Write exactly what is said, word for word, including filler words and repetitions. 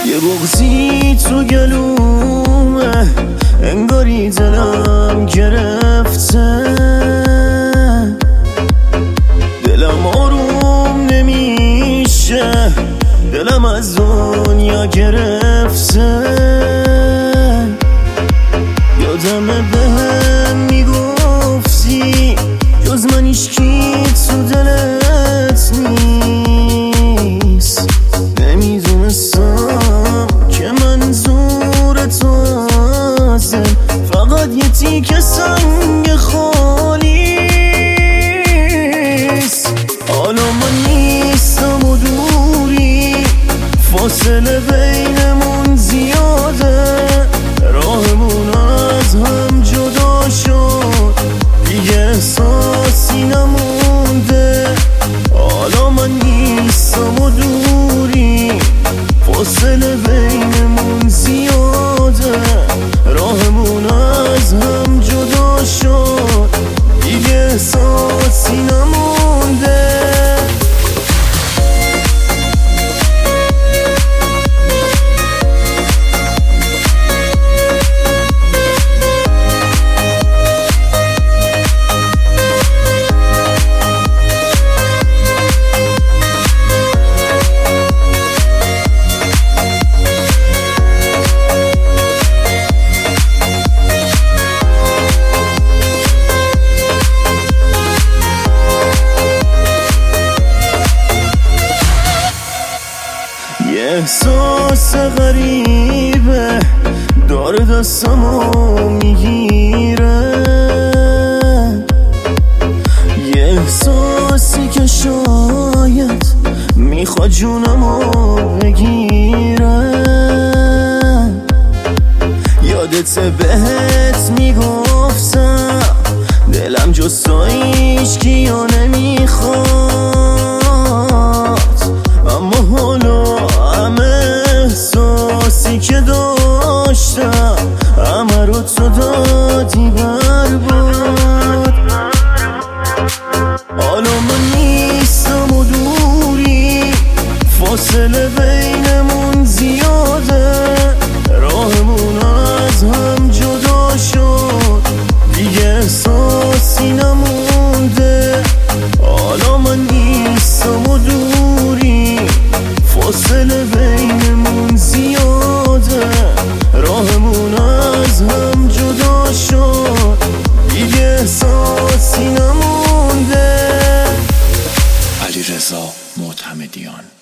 یه بغضی تو گلومه، انگاری دلم گرفته، دلم آروم نمیشه، دلم از دنیا گرفته. یادمه بهم میگفتی جز من هیچکی تو دلت نیست. نمیدونستم که منظور تو ازم فقط یه تیکه سنگ خالیست. حالا من نیستم و دوری، فاصله بینمون زیاده، راهمون از هم جدا شد، دیگه احساسی نمونده. حالا من نیستم و دوری، فاصله بینمون زیاده، راهمون از هم جدا شد، دیگه احساسی نمونده. یه احساس غریبه داره دستمو میگیره، یه احساسی که شاید میخواد جونمو بگیره. یادت بهت میگفتم دلم جز تو هیچکیو نمیخواد، اما حالا همه احساسی که داشتم همه رو تو دادی برباد. حالا من نیستم و دوری، فاصله بینمون زیاده، راهمون از هم جدا شد، دیگه احساسی نمونده. حالا من نیستم و دوری، فاصله بینمون زیاده، راهمون از هم جدا شد، دیگه احساسی نمونده. علیرضا معتمدیان.